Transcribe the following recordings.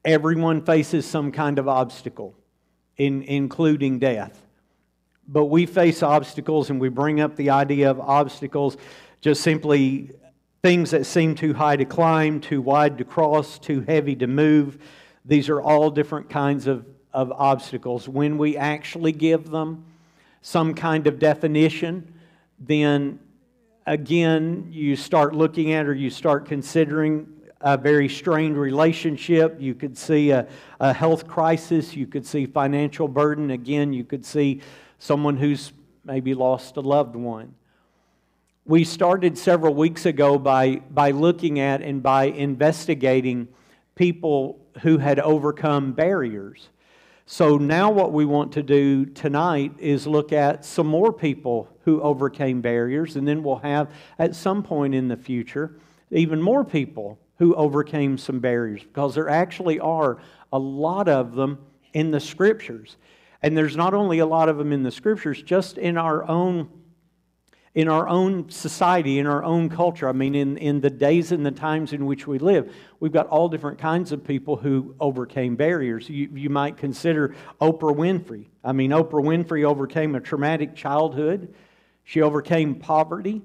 Everyone faces some kind of obstacle, including death. But we face obstacles, and we bring up the idea of obstacles, just simply things that seem too high to climb, too wide to cross, too heavy to move. These are all different kinds of obstacles. When we actually give them some kind of definition, then again, you start looking at, or you start considering a very strained relationship. You could see a health crisis. You could see financial burden. Again, you could see someone who's maybe lost a loved one. We started several weeks ago by looking at and by investigating people who had overcome barriers. So now what we want to do tonight is look at some more people who overcame barriers, and then we'll have, at some point in the future, even more people who overcame some barriers, because there actually are a lot of them in the Scriptures. And there's not only a lot of them in the Scriptures, just in our own society, in our own culture. I mean, in the days and the times in which we live, we've got all different kinds of people who overcame barriers. You might consider Oprah Winfrey. I mean, Oprah Winfrey overcame a traumatic childhood. She overcame poverty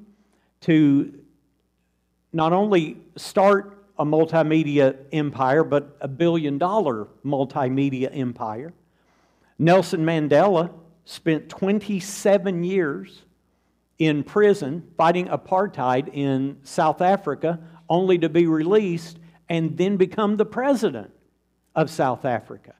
to not only start a multimedia empire, but a billion-dollar multimedia empire. Nelson Mandela spent 27 years in prison fighting apartheid in South Africa, only to be released and then become the president of South Africa.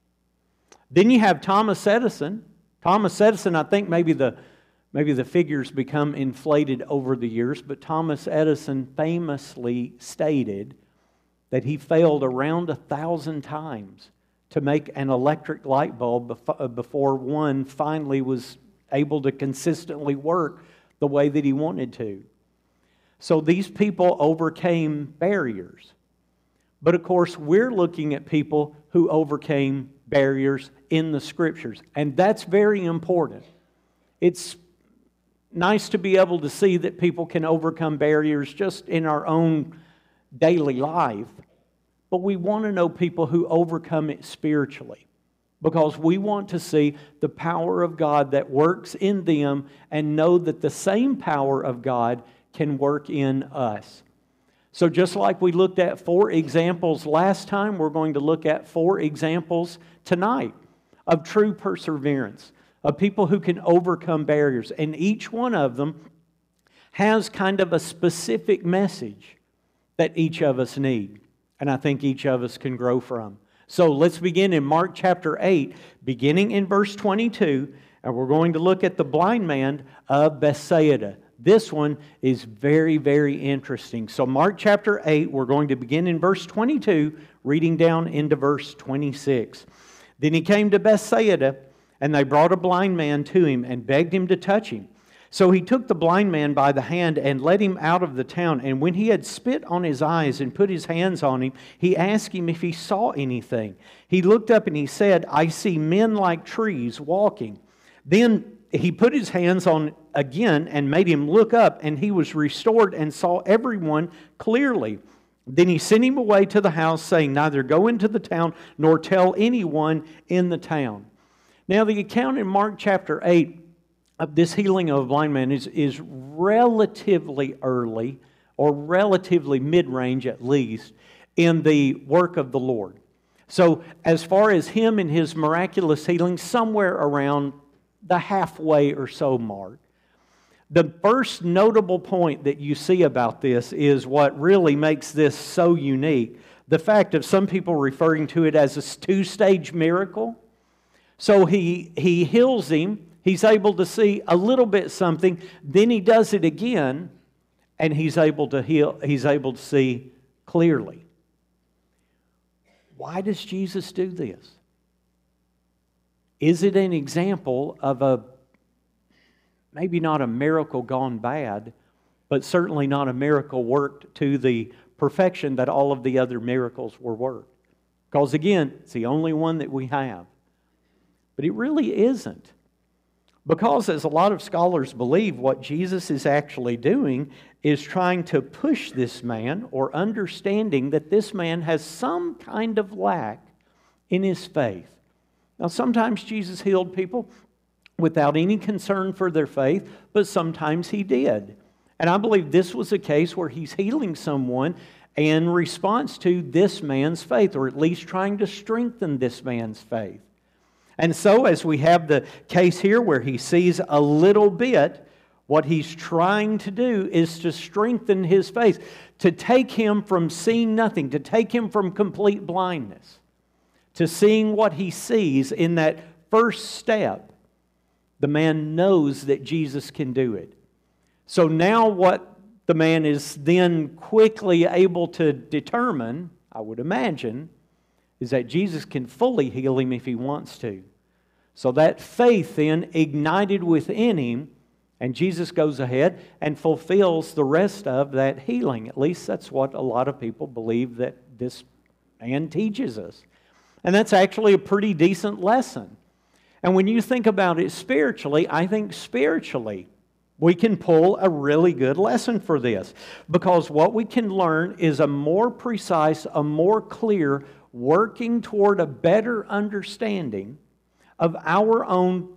Then you have Thomas Edison. Thomas Edison, I think maybe the figures become inflated over the years, but Thomas Edison famously stated that he failed around 1,000 times to make an electric light bulb before one finally was able to consistently work the way that he wanted to. So these people overcame barriers. But of course, we're looking at people who overcame barriers in the Scriptures. And that's very important. It's nice to be able to see that people can overcome barriers just in our own daily life. But we want to know people who overcome it spiritually, because we want to see the power of God that works in them and know that the same power of God can work in us. So just like we looked at 4 examples last time, we're going to look at 4 examples tonight of true perseverance, of people who can overcome barriers. And each one of them has kind of a specific message that each of us need, and I think each of us can grow from. So let's begin in Mark chapter 8, beginning in verse 22, and we're going to look at the blind man of Bethsaida. This one is very, very interesting. So Mark chapter 8, we're going to begin in verse 22, reading down into verse 26. Then he came to Bethsaida, and they brought a blind man to him and begged him to touch him. So he took the blind man by the hand and led him out of the town. And when he had spit on his eyes and put his hands on him, he asked him if he saw anything. He looked up and he said, "I see men like trees walking." Then he put his hands on again and made him look up, and he was restored and saw everyone clearly. Then he sent him away to the house, saying, "Neither go into the town nor tell anyone in the town." Now the account in Mark chapter 8 of this healing of a blind man is relatively early, or relatively mid-range at least, in the work of the Lord. So as far as him and his miraculous healing, somewhere around the halfway or so mark. The first notable point that you see about this is what really makes this so unique. The fact of some people referring to it as a 2-stage miracle. So he heals him. He's able to see a little bit something. Then he does it again, and he's able to heal. He's able to see clearly. Why does Jesus do this? Is it an example of maybe not a miracle gone bad, but certainly not a miracle worked to the perfection that all of the other miracles were worked? Because again, it's the only one that we have. But it really isn't. Because, as a lot of scholars believe, what Jesus is actually doing is trying to push this man, or understanding that this man has some kind of lack in his faith. Now, sometimes Jesus healed people without any concern for their faith, but sometimes He did. And I believe this was a case where He's healing someone in response to this man's faith, or at least trying to strengthen this man's faith. And so, as we have the case here where he sees a little bit, what he's trying to do is to strengthen his faith, to take him from seeing nothing, to take him from complete blindness, to seeing what he sees in that first step. The man knows that Jesus can do it. So now what the man is then quickly able to determine, I would imagine, is that Jesus can fully heal him if He wants to. So that faith then ignited within him, and Jesus goes ahead and fulfills the rest of that healing. At least that's what a lot of people believe that this man teaches us. And that's actually a pretty decent lesson. And when you think about it spiritually, I think spiritually we can pull a really good lesson for this. Because what we can learn is a more precise, a more clear, working toward a better understanding of our own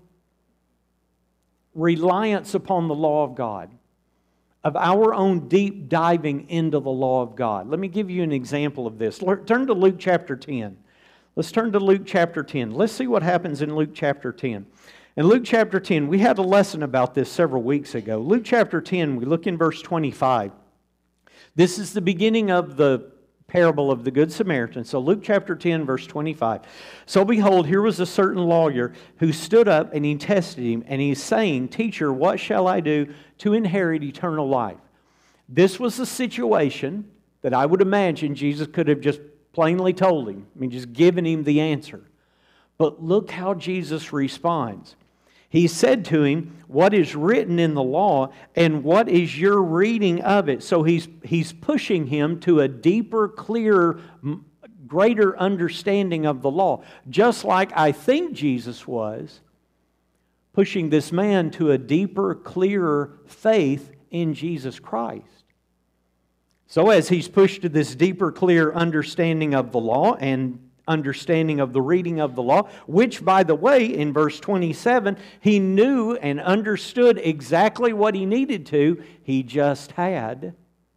reliance upon the law of God, of our own deep diving into the law of God. Let me give you an example of this. Turn to Luke chapter 10. Let's turn to Luke chapter 10. Let's see what happens in Luke chapter 10. In Luke chapter 10, we had a lesson about this several weeks ago. Luke chapter 10, we look in verse 25. This is the beginning of the parable of the Good Samaritan. So Luke chapter 10, verse 25. So behold, here was a certain lawyer who stood up and he tested him, and he's saying, Teacher, what shall I do to inherit eternal life? This was a situation that I would imagine Jesus could have just plainly told him. I mean, just given him the answer. But look how Jesus responds. He said to him, what is written in the law, and what is your reading of it? So he's pushing him to a deeper, clearer, greater understanding of the law. Just like I think Jesus was pushing this man to a deeper, clearer faith in Jesus Christ. So as he's pushed to this deeper, clear understanding of the law and understanding of the reading of the law, which, by the way, in verse 27, he knew and understood exactly what he needed to. He just had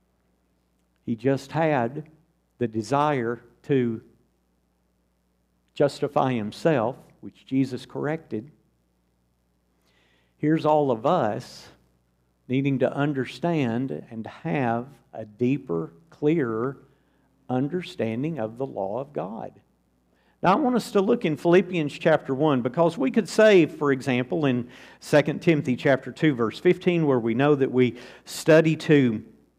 the desire to justify himself, which Jesus corrected. Here's all of us needing to understand and have a deeper, clearer understanding of the law of God. Now, I want us to look in Philippians chapter 1, because we could say, for example, in 2 Timothy chapter 2, verse 15, where we know that we study to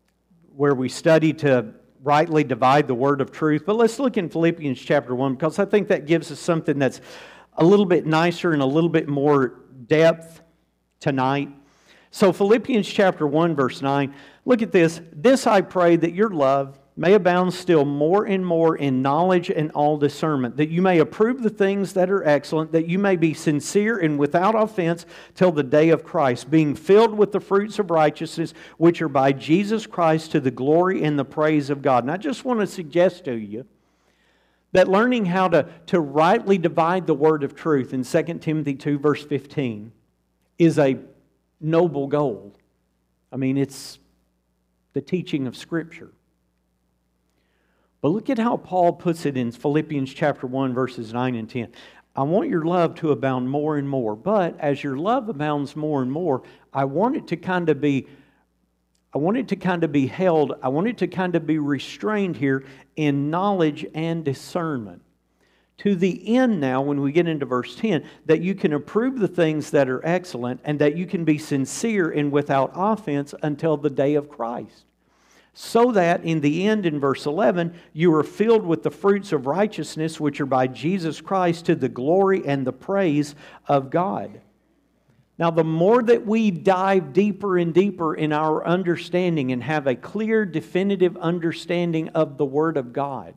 rightly divide the word of truth. But let's look in Philippians chapter 1, because I think that gives us something that's a little bit nicer and a little bit more depth tonight. So Philippians chapter 1, verse 9, look at this. This I pray, that your love may abound still more and more in knowledge and all discernment, that you may approve the things that are excellent, that you may be sincere and without offense till the day of Christ, being filled with the fruits of righteousness, which are by Jesus Christ, to the glory and the praise of God. And I just want to suggest to you that learning how to rightly divide the word of truth in 2 Timothy 2, verse 15, is a noble goal. I mean, it's the teaching of Scripture. But look at how Paul puts it in Philippians chapter 1, verses 9 and 10. I want your love to abound more and more. But as your love abounds more and more, I want it to kind of be held, I want it to kind of be restrained here in knowledge and discernment. To the end now, when we get into verse 10, that you can approve the things that are excellent, and that you can be sincere and without offense until the day of Christ. So that in the end, in verse 11, you are filled with the fruits of righteousness, which are by Jesus Christ, to the glory and the praise of God. Now, the more that we dive deeper and deeper in our understanding and have a clear, definitive understanding of the Word of God,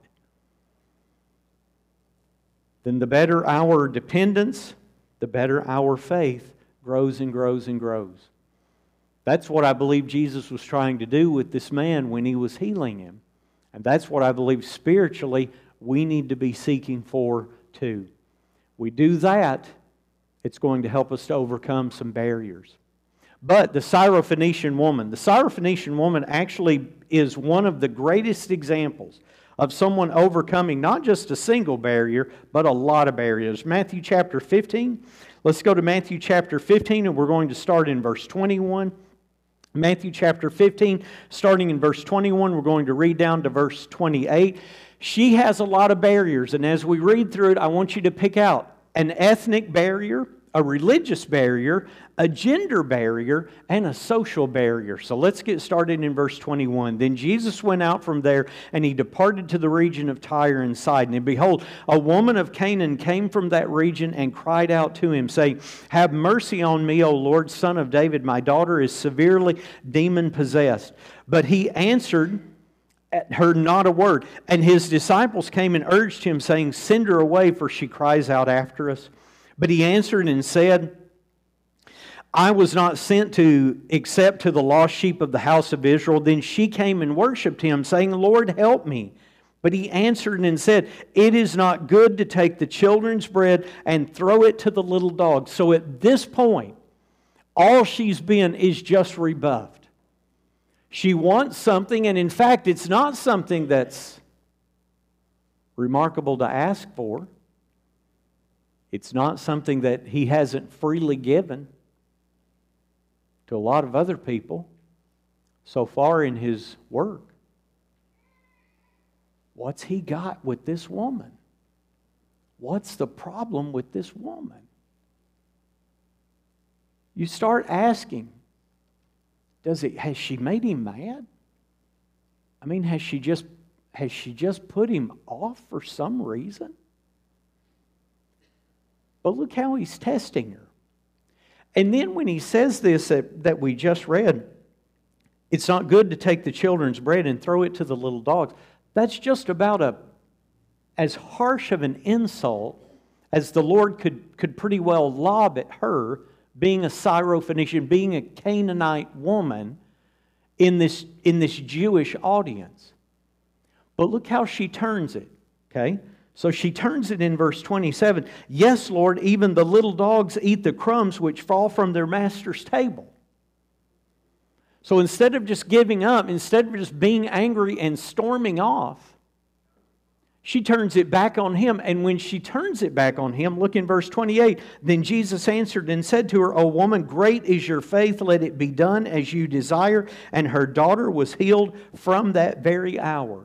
then the better our dependence, the better our faith, grows and grows and grows. That's what I believe Jesus was trying to do with this man when He was healing him. And that's what I believe spiritually we need to be seeking for too. We do that, it's going to help us to overcome some barriers. But the Syrophoenician woman actually is one of the greatest examples of someone overcoming not just a single barrier, but a lot of barriers. Matthew chapter 15. Let's go to Matthew chapter 15, and we're going to start in verse 21. Matthew chapter 15, starting in verse 21, we're going to read down to verse 28. She has a lot of barriers, and as we read through it, I want you to pick out an ethnic barrier, a religious barrier, a gender barrier, and a social barrier. So let's get started in verse 21. Then Jesus went out from there, and He departed to the region of Tyre and Sidon. And behold, a woman of Canaan came from that region and cried out to Him, saying, Have mercy on me, O Lord, Son of David. My daughter is severely demon-possessed. But He answered her not a word. And His disciples came and urged Him, saying, Send her away, for she cries out after us. But He answered and said, I was not sent except to the lost sheep of the house of Israel. Then she came and worshipped Him, saying, Lord, help me. But He answered and said, It is not good to take the children's bread and throw it to the little dogs. So at this point, all she's been is just rebuffed. She wants something, and in fact, it's not something that's remarkable to ask for. It's not something that He hasn't freely given to a lot of other people so far in His work. What's He got with this woman? What's the problem with this woman? You start asking, has she made Him mad? I mean, has she just put Him off for some reason? But look how He's testing her. And then when He says this that we just read, it's not good to take the children's bread and throw it to the little dogs. That's just about as harsh of an insult as the Lord could pretty well lob at her, being a Syrophoenician, being a Canaanite woman in this Jewish audience. But look how she turns it, okay? So she turns it in verse 27. Yes, Lord, even the little dogs eat the crumbs which fall from their master's table. So instead of just giving up, instead of just being angry and storming off, she turns it back on Him. And when she turns it back on Him, look in verse 28. Then Jesus answered and said to her, O woman, great is your faith, let it be done as you desire. And her daughter was healed from that very hour.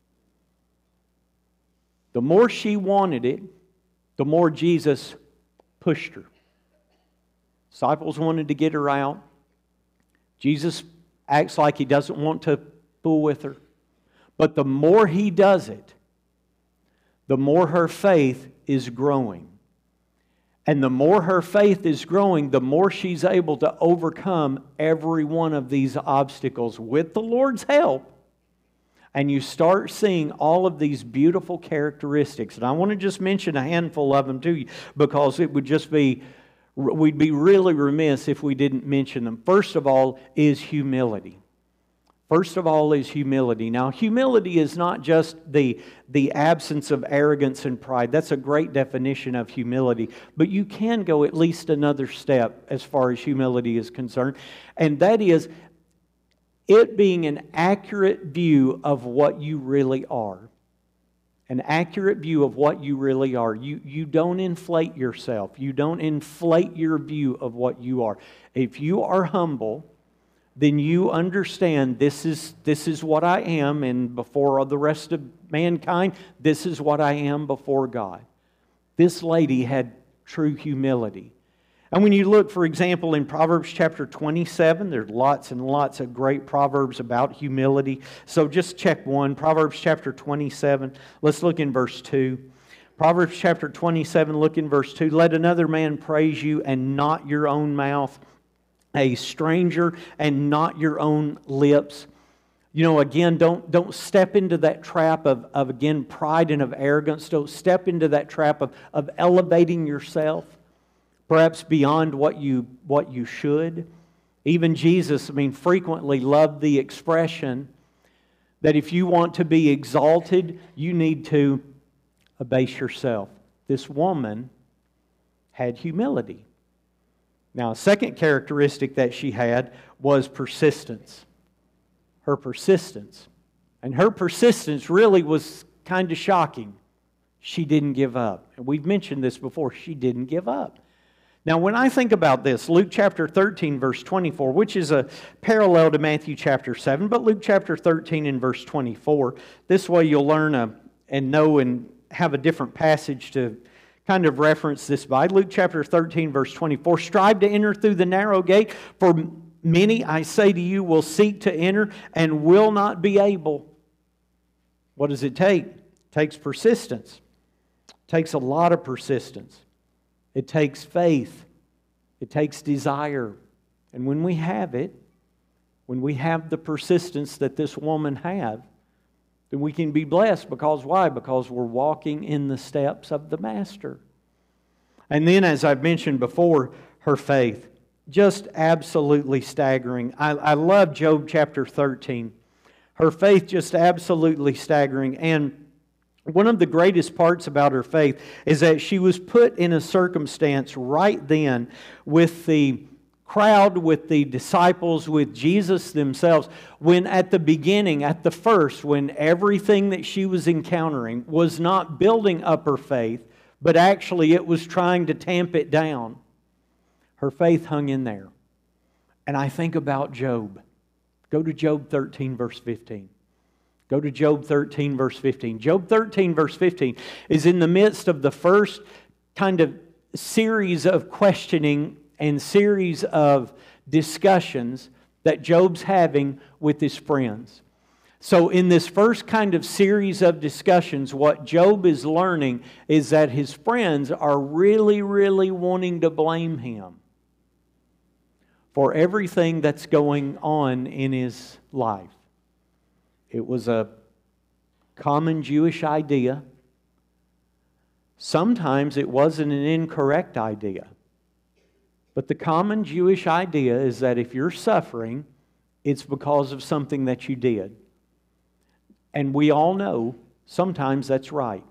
The more she wanted it, the more Jesus pushed her. Disciples wanted to get her out. Jesus acts like He doesn't want to fool with her. But the more He does it, the more her faith is growing. And the more her faith is growing, the more she's able to overcome every one of these obstacles with the Lord's help. And you start seeing all of these beautiful characteristics. And I want to just mention a handful of them to you, because it would just be, we'd be really remiss if we didn't mention them. First of all is humility. First of all is humility. Now, humility is not just the absence of arrogance and pride. That's a great definition of humility. But you can go at least another step as far as humility is concerned. And that is it being an accurate view of what you really are. An accurate view of what you really are. You don't inflate yourself. You don't inflate your view of what you are. If you are humble, then you understand this is what I am, and before the rest of mankind, this is what I am before God. This lady had true humility. And when you look, for example, in Proverbs chapter 27, there's lots and lots of great proverbs about humility. So just check one, Proverbs chapter 27. Let's look in verse 2. Proverbs chapter 27, look in verse 2. Let another man praise you and not your own mouth, a stranger and not your own lips. You know, again, don't step into that trap of again, pride and of arrogance. Don't step into that trap of elevating yourself. perhaps beyond what you should. Even Jesus, frequently loved the expression that if you want to be exalted, you need to abase yourself. This woman had humility. Now, a second characteristic that she had was persistence. Her persistence. And her persistence really was kind of shocking. She didn't give up. And we've mentioned this before. She didn't give up. Now, when I think about this, Luke chapter 13, verse 24, which is a parallel to Matthew chapter 7, but Luke chapter 13 and verse 24, this way you'll learn and know and have a different passage to kind of reference this by. Luke chapter 13, verse 24, strive to enter through the narrow gate, for many, I say to you, will seek to enter and will not be able. What does it take? It takes persistence. It takes a lot of persistence. It takes faith. It takes desire. And when we have it, when we have the persistence that this woman had, then we can be blessed. Because why? Because we're walking in the steps of the Master. And then, as I've mentioned before, her faith. Just absolutely staggering. I love Job chapter 13. Her faith just absolutely staggering. And one of the greatest parts about her faith is that she was put in a circumstance right then with the crowd, with the disciples, with Jesus themselves, when at the beginning, at the first, when everything that she was encountering was not building up her faith, but actually it was trying to tamp it down. Her faith hung in there. And I think about Job. Go to Job 13, verse 15. Go to Job 13, verse 15. Job 13, verse 15 is in the midst of the first kind of series of questioning and series of discussions that Job's having with his friends. So in this first kind of series of discussions, what Job is learning is that his friends are really, really wanting to blame him for everything that's going on in his life. It was a common Jewish idea. Sometimes it wasn't an incorrect idea. But the common Jewish idea is that if you're suffering, it's because of something that you did. And we all know sometimes that's right.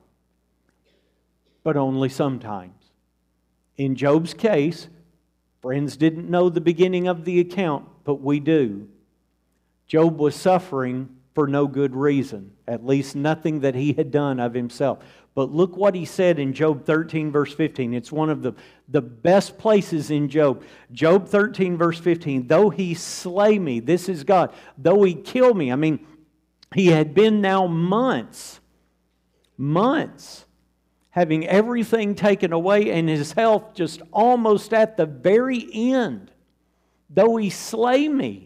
But only sometimes. In Job's case, friends didn't know the beginning of the account, but we do. Job was suffering for no good reason, at least nothing that he had done of himself. But look what he said in Job 13, verse 15. It's one of the best places in Job. Job 13, verse 15. Though he slay me, this is God. Though he kill me. He had been now months, having everything taken away and his health just almost at the very end. Though he slay me,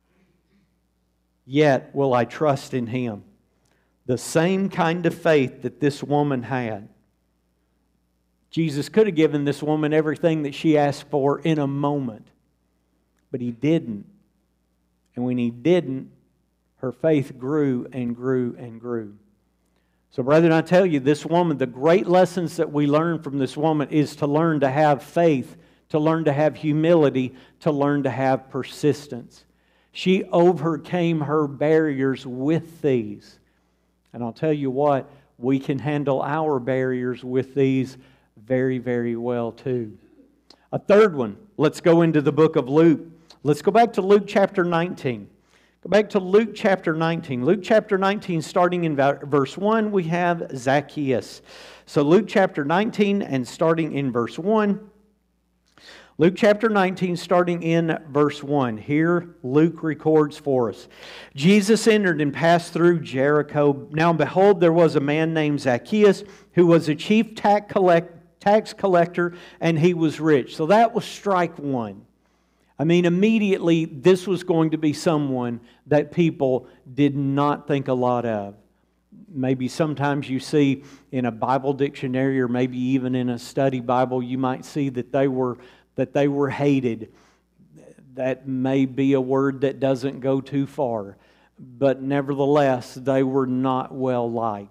yet will I trust in him. The same kind of faith that this woman had. Jesus could have given this woman everything that she asked for in a moment. But he didn't. And when he didn't, her faith grew and grew and grew. So brethren, I tell you, this woman, the great lessons that we learn from this woman is to learn to have faith, to learn to have humility, to learn to have persistence. She overcame her barriers with these. And I'll tell you what, we can handle our barriers with these very, very well too. A third one, let's go into the book of Luke. Let's go back to Luke chapter 19. Go back to Luke chapter 19. Luke chapter 19, starting in verse 1, we have Zacchaeus. So Luke chapter 19 and starting in verse 1. Luke chapter 19, starting in verse 1. Here Luke records for us. Jesus entered and passed through Jericho. Now behold, there was a man named Zacchaeus who was a chief tax collector, and he was rich. So that was strike one. Immediately this was going to be someone that people did not think a lot of. Maybe sometimes you see in a Bible dictionary or maybe even in a study Bible, you might see that they were hated. That may be a word that doesn't go too far. But nevertheless, they were not well liked.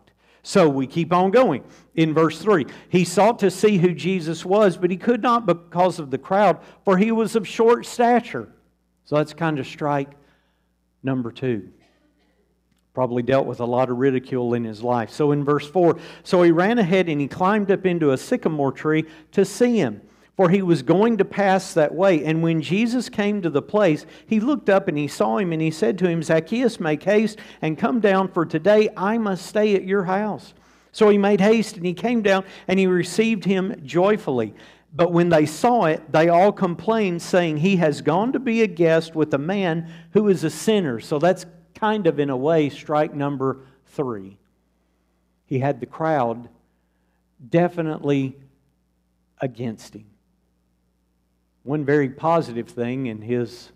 So we keep on going. In verse 3, he sought to see who Jesus was, but he could not because of the crowd, for he was of short stature. So that's kind of strike number 2. Probably dealt with a lot of ridicule in his life. So in verse 4, so he ran ahead and he climbed up into a sycamore tree to see him, for he was going to pass that way. And when Jesus came to the place, he looked up and he saw him, and he said to him, Zacchaeus, make haste and come down, for today I must stay at your house. So he made haste and he came down and he received him joyfully. But when they saw it, they all complained, saying, he has gone to be a guest with a man who is a sinner. So that's kind of, in a way, strike number 3. He had the crowd definitely against him. One very positive thing in his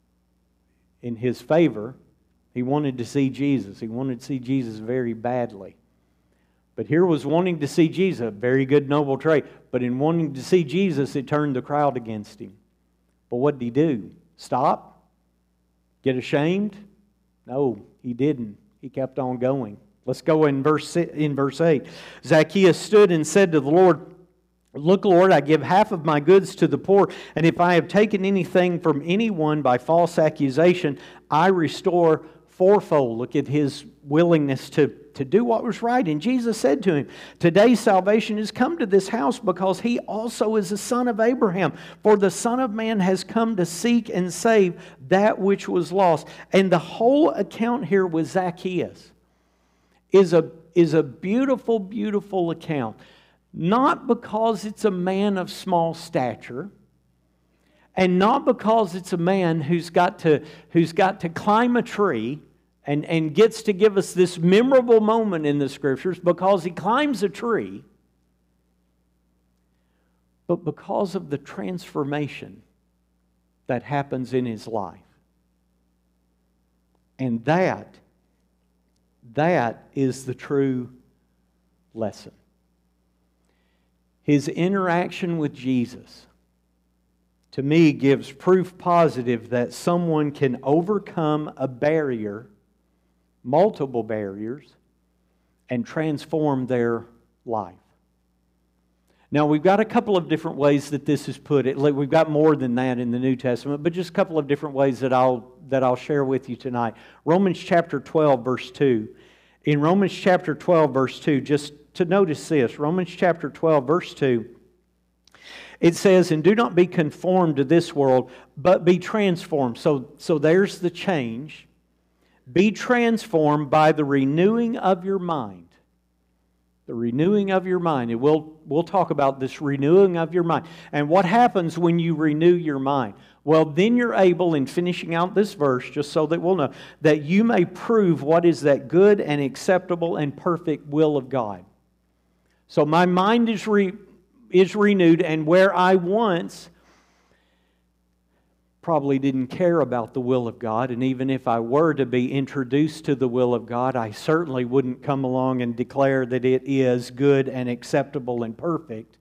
favor, he wanted to see Jesus. He wanted to see Jesus very badly. But here was wanting to see Jesus, a very good, noble trait. But in wanting to see Jesus, it turned the crowd against him. But what did he do? Stop? Get ashamed? No, he didn't. He kept on going. Let's go in verse 8. Zacchaeus stood and said to the Lord, look, Lord, I give half of my goods to the poor, and if I have taken anything from anyone by false accusation, I restore fourfold. Look at his willingness to do what was right. And Jesus said to him, today salvation has come to this house, because he also is a son of Abraham. For the Son of Man has come to seek and save that which was lost. And the whole account here with Zacchaeus is a beautiful, beautiful account. Not because it's a man of small stature, and not because it's a man who's got to climb a tree and gets to give us this memorable moment in the Scriptures because he climbs a tree, but because of the transformation that happens in his life. And that is the true lesson. His interaction with Jesus, to me, gives proof positive that someone can overcome a barrier, multiple barriers, and transform their life. Now, we've got a couple of different ways that this is put. We've got more than that in the New Testament, but just a couple of different ways that I'll share with you tonight. Romans chapter 12, verse 2. In Romans chapter 12, verse 2, just to notice this, Romans chapter 12, verse 2, it says, and do not be conformed to this world, but be transformed. So there's the change. Be transformed by the renewing of your mind. The renewing of your mind. And we'll talk about this renewing of your mind. And what happens when you renew your mind? Well, then you're able, in finishing out this verse, just so that we'll know, that you may prove what is that good and acceptable and perfect will of God. So my mind is renewed, and where I once probably didn't care about the will of God, and even if I were to be introduced to the will of God, I certainly wouldn't come along and declare that it is good and acceptable and perfect.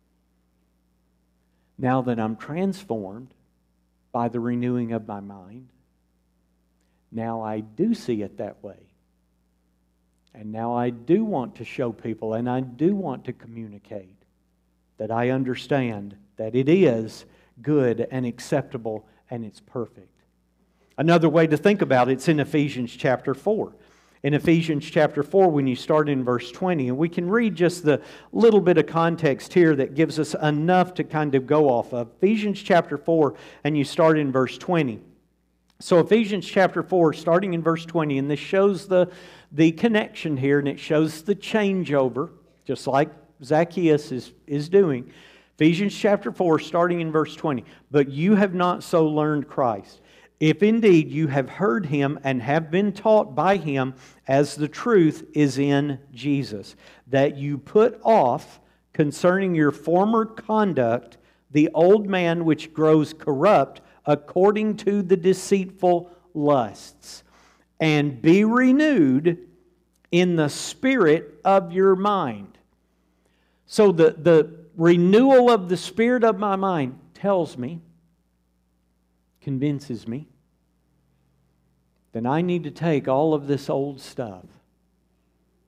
Now that I'm transformed by the renewing of my mind, now I do see it that way. And now I do want to show people, and I do want to communicate that I understand that it is good and acceptable and it's perfect. Another way to think about it's in Ephesians chapter 4. In Ephesians chapter 4, when you start in verse 20, and we can read just the little bit of context here that gives us enough to kind of go off of. Ephesians chapter 4, and you start in verse 20. So Ephesians chapter 4, starting in verse 20, and this shows the connection here, and it shows the changeover, just like Zacchaeus is doing. Ephesians chapter 4, starting in verse 20. But you have not so learned Christ, if indeed you have heard Him and have been taught by Him, as the truth is in Jesus, that you put off concerning your former conduct the old man which grows corrupt according to the deceitful lusts, and be renewed in the spirit of your mind. So the renewal of the spirit of my mind tells me, convinces me, then I need to take all of this old stuff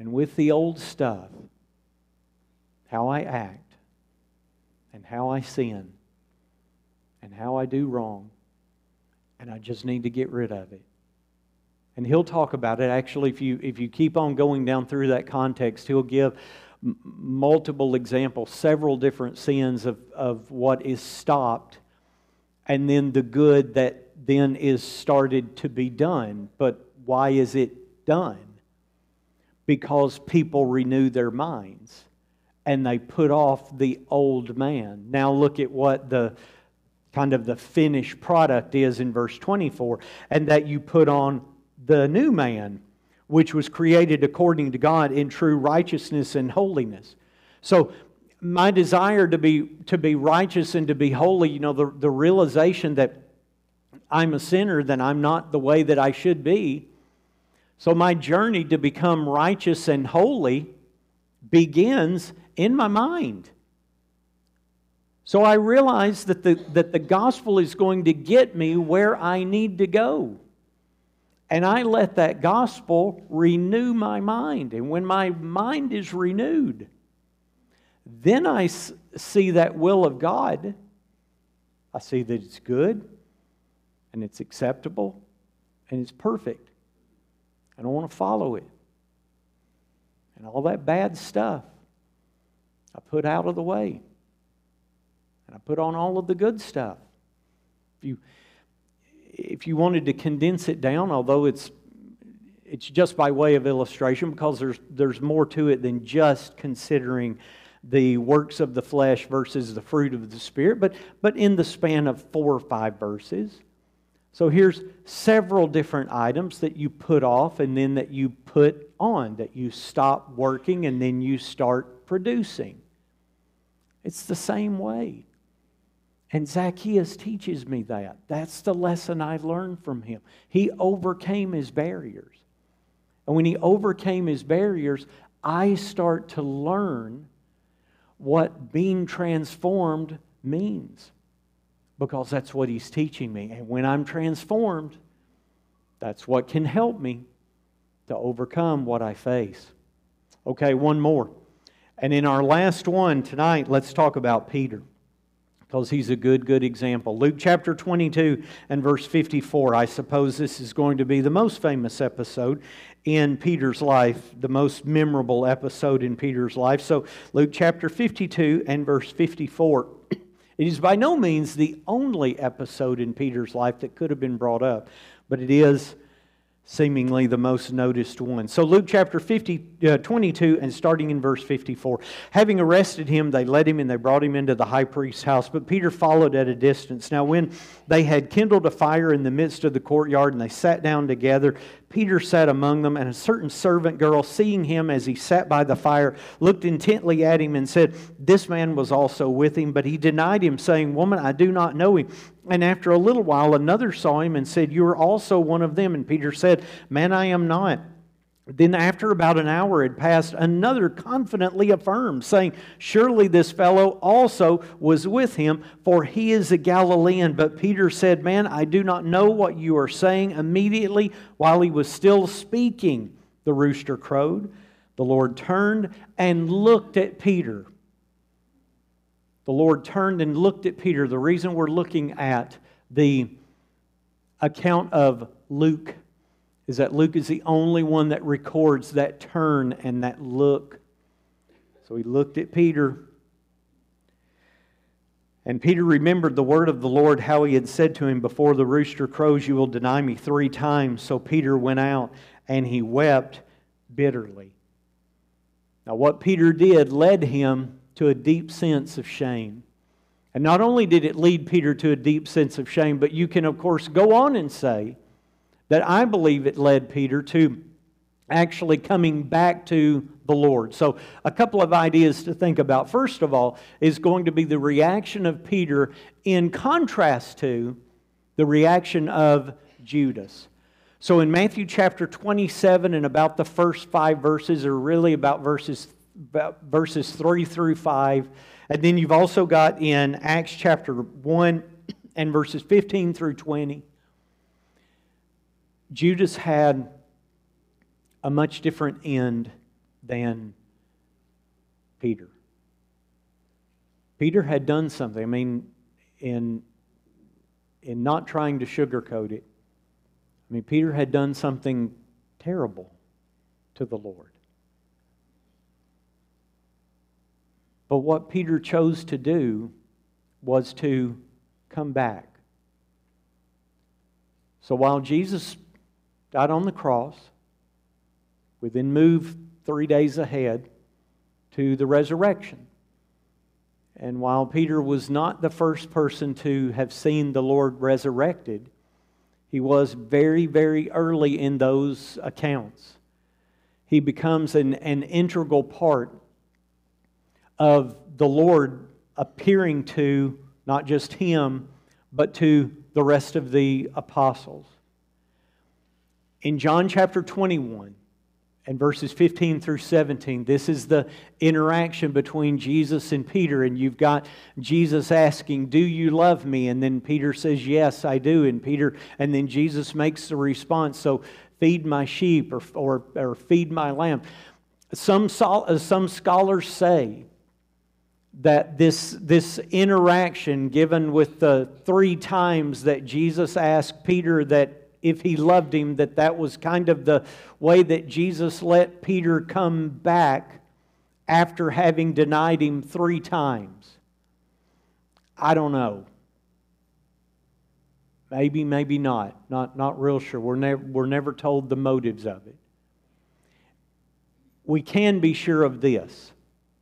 and with the old stuff, how I act, and how I sin, and how I do wrong, and I just need to get rid of it. And he'll talk about it. Actually, if you keep on going down through that context, he'll give multiple examples, several different sins of what is stopped, and then the good that then is started to be done. But why is it done? Because people renew their minds and they put off the old man. Now look at what the kind of the finished product is in verse 24. And that you put on the new man, which was created according to God in true righteousness and holiness. So my desire to be righteous and to be holy, the realization that I'm a sinner, that I'm not the way that I should be. So my journey to become righteous and holy begins in my mind. So I realize that the gospel is going to get me where I need to go. And I let that gospel renew my mind. And when my mind is renewed, then I see that will of God. I see that it's good, and it's acceptable, and it's perfect. And I want to follow it. And all that bad stuff, I put out of the way. And I put on all of the good stuff. If you wanted to condense it down, although it's just by way of illustration, because there's more to it than just considering the works of the flesh versus the fruit of the Spirit, but in the span of 4 or 5 verses. So here's several different items that you put off and then that you put on, that you stop working and then you start producing. It's the same way. And Zacchaeus teaches me that. That's the lesson I learned from him. He overcame his barriers. And when he overcame his barriers, I start to learn what being transformed means. Because that's what he's teaching me. And when I'm transformed, that's what can help me to overcome what I face. Okay, one more. And in our last one tonight, let's talk about Peter. Because he's a good example. Luke chapter 22 and verse 54. I suppose this is going to be the most famous episode in Peter's life, the most memorable episode in Peter's life. So Luke chapter 52 and verse 54. It is by no means the only episode in Peter's life that could have been brought up, but it is seemingly the most noticed one. So Luke chapter 22 and starting in verse 54. Having arrested him, they led him and they brought him into the high priest's house. But Peter followed at a distance. Now when they had kindled a fire in the midst of the courtyard and they sat down together, Peter sat among them, and a certain servant girl, seeing him as he sat by the fire, looked intently at him and said, "This man was also with him." But he denied him, saying, "Woman, I do not know him." And after a little while, another saw him and said, "You are also one of them." And Peter said, "Man, I am not." Then after about an hour had passed, another confidently affirmed, saying, "Surely this fellow also was with him, for he is a Galilean." But Peter said, "Man, I do not know what you are saying." Immediately, while he was still speaking, the rooster crowed. The Lord turned and looked at Peter. The Lord turned and looked at Peter. The reason we're looking at the account of Luke is that Luke is the only one that records that turn and that look. So he looked at Peter. And Peter remembered the word of the Lord, how he had said to him, "Before the rooster crows, you will deny me 3 times. So Peter went out and he wept bitterly. Now what Peter did led him to a deep sense of shame. And not only did it lead Peter to a deep sense of shame, but you can of course go on and say that I believe it led Peter to actually coming back to the Lord. So a couple of ideas to think about. First of all is going to be the reaction of Peter in contrast to the reaction of Judas. So in Matthew chapter 27 and about the first 5 verses are really about verses 3 through 5. And then you've also got in Acts chapter 1 and verses 15 through 20. Judas had a much different end than Peter. Peter had done something. I mean, in not trying to sugarcoat it, I mean, Peter had done something terrible to the Lord. But what Peter chose to do was to come back. So while Jesus died on the cross, we then move 3 days ahead to the resurrection. And while Peter was not the first person to have seen the Lord resurrected, he was very, very early in those accounts. He becomes an integral part of the Lord appearing to not just him, but to the rest of the apostles. In John chapter 21 and verses 15 through 17, this is the interaction between Jesus and Peter. And you've got Jesus asking, "Do you love me?" And then Peter says, "Yes, I do." And then Jesus makes the response, "So feed my sheep," or "feed my lamb." Some scholars say that this interaction given with the 3 times that Jesus asked Peter that if he loved him, that was kind of the way that Jesus let Peter come back after having denied him 3 times. I don't know. Maybe, maybe not. Not real sure. We're never told the motives of it. We can be sure of this,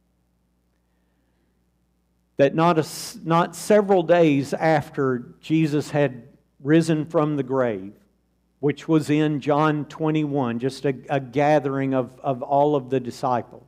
that not several days after Jesus had risen from the grave, which was in John 21, just a gathering of all of the disciples,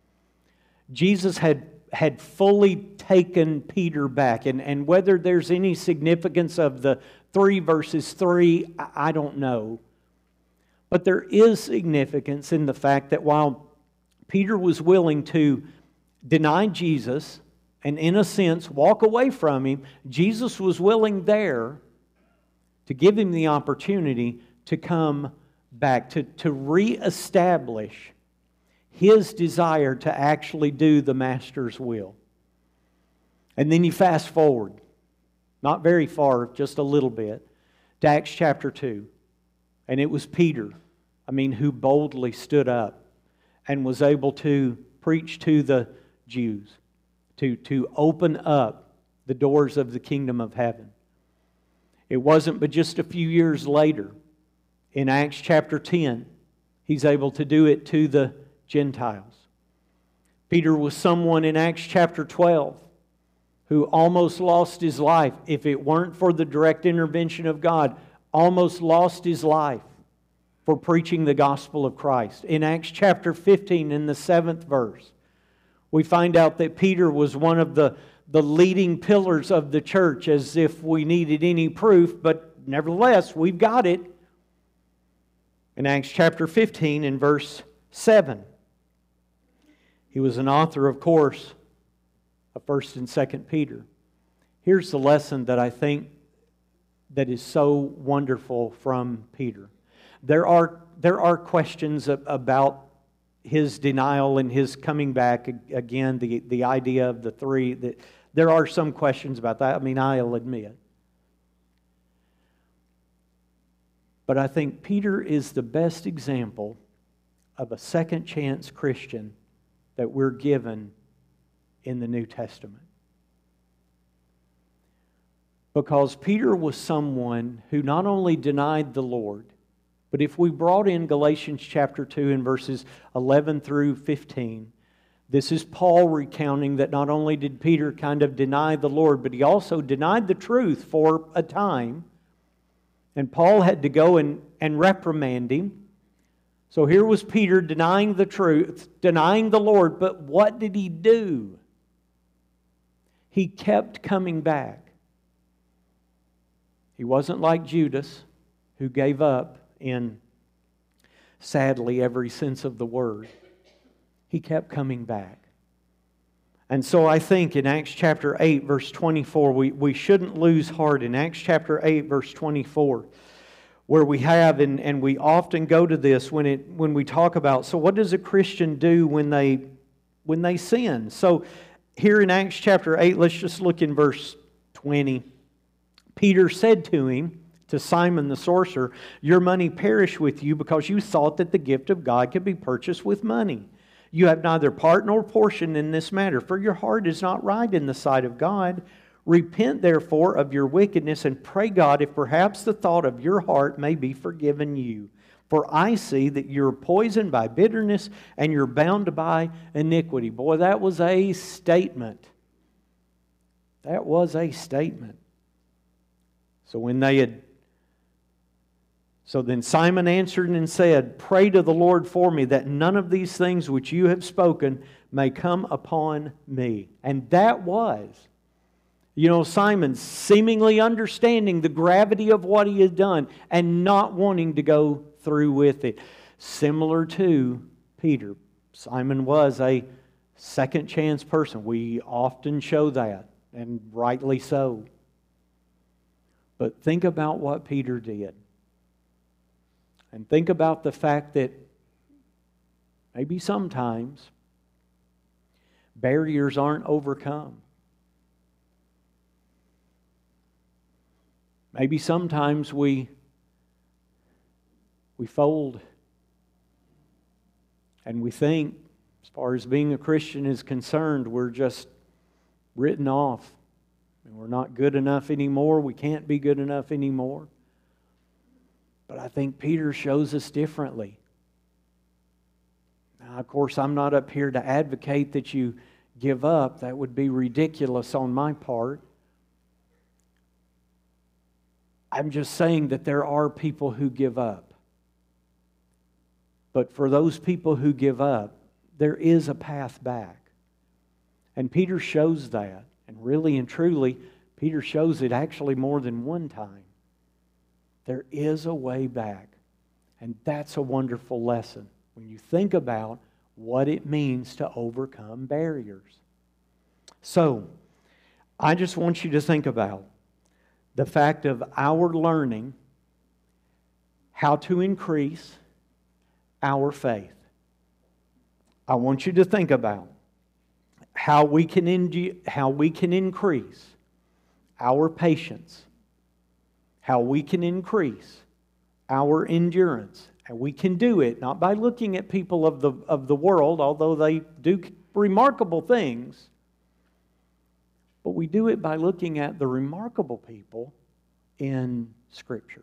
Jesus had fully taken Peter back. And whether there's any significance of the 3 verses 3, I don't know. But there is significance in the fact that while Peter was willing to deny Jesus and in a sense walk away from him, Jesus was willing there to give him the opportunity to come back, to reestablish his desire to actually do the Master's will. And then you fast forward, not very far, just a little bit, to Acts chapter 2. And it was Peter, who boldly stood up and was able to preach to the Jews, to open up the doors of the kingdom of heaven. It wasn't but just a few years later, in Acts chapter 10, he's able to do it to the Gentiles. Peter was someone in Acts chapter 12 who almost lost his life, if it weren't for the direct intervention of God, almost lost his life for preaching the gospel of Christ. In Acts chapter 15, in the 7th verse, we find out that Peter was one of the leading pillars of the church, as if we needed any proof, but nevertheless, we've got it. In Acts chapter 15, in verse 7, he was an author, of course, of 1st and 2nd Peter. Here's the lesson that I think that is so wonderful from Peter. There are questions about his denial and his coming back. Again, the idea of the 3. There are some questions about that. I'll admit. But I think Peter is the best example of a second chance Christian that we're given in the New Testament. Because Peter was someone who not only denied the Lord, but if we brought in Galatians chapter 2 and verses 11 through 15, this is Paul recounting that not only did Peter kind of deny the Lord, but he also denied the truth for a time. And Paul had to go and reprimand him. So here was Peter denying the truth, denying the Lord, but what did he do? He kept coming back. He wasn't like Judas, who gave up in, sadly, every sense of the word. He kept coming back. And so I think in Acts chapter 8, verse 24, we shouldn't lose heart. In Acts chapter 8, verse 24, where we have, and we often go to this when we talk about, so what does a Christian do when they sin? So here in Acts chapter 8, let's just look in verse 20. Peter said to him, to Simon the sorcerer, "Your money perish with you because you thought that the gift of God could be purchased with money. You have neither part nor portion in this matter, for your heart is not right in the sight of God. Repent therefore of your wickedness and pray God if perhaps the thought of your heart may be forgiven you. For I see that you're poisoned by bitterness and you're bound by iniquity." Boy, that was a statement. That was a statement. So then Simon answered and said, "Pray to the Lord for me, that none of these things which you have spoken may come upon me." And that was, Simon seemingly understanding the gravity of what he had done and not wanting to go through with it. Similar to Peter. Simon was a second chance person. We often show that, and rightly so. But think about what Peter did. And think about the fact that maybe sometimes barriers aren't overcome. Maybe sometimes we fold and we think, as far as being a Christian is concerned, we're just written off. And we're not good enough anymore. We can't be good enough anymore. But I think Peter shows us differently. Now, of course, I'm not up here to advocate that you give up. That would be ridiculous on my part. I'm just saying that there are people who give up. But for those people who give up, there is a path back. And Peter shows that. And really and truly, Peter shows it actually more than one time. There is a way back. And that's a wonderful lesson when you think about what it means to overcome barriers. So, I just want you to think about the fact of our learning how to increase our faith. I want you to think about how we can increase our patience, how we can increase our endurance. And we can do it not by looking at people of the world, although they do remarkable things, but we do it by looking at the remarkable people in Scripture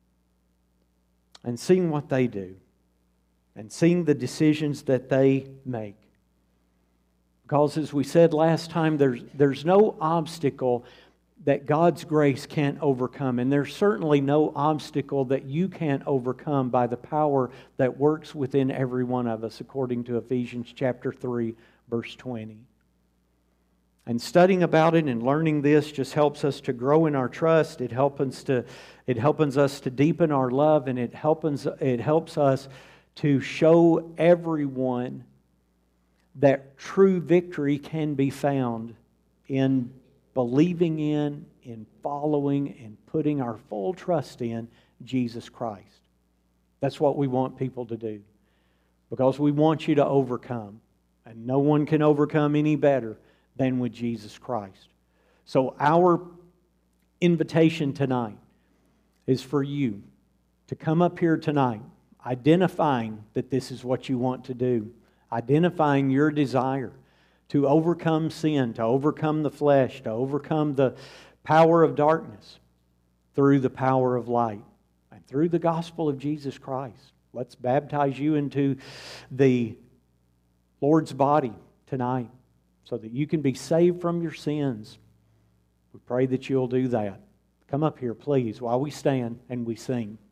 and seeing what they do and seeing the decisions that they make. Because as we said last time, there's no obstacle that God's grace can't overcome. And there's certainly no obstacle that you can't overcome by the power that works within every one of us, according to Ephesians chapter 3, verse 20. And studying about it and learning this just helps us to grow in our trust. It helps us to deepen our love, and it helps us to show everyone that true victory can be found in believing in following, and putting our full trust in Jesus Christ. That's what we want people to do. Because we want you to overcome. And no one can overcome any better than with Jesus Christ. So our invitation tonight is for you to come up here tonight, identifying that this is what you want to do, identifying your desire to overcome sin, to overcome the flesh, to overcome the power of darkness through the power of light and through the gospel of Jesus Christ. Let's baptize you into the Lord's body tonight so that you can be saved from your sins. We pray that you'll do that. Come up here, please, while we stand and we sing.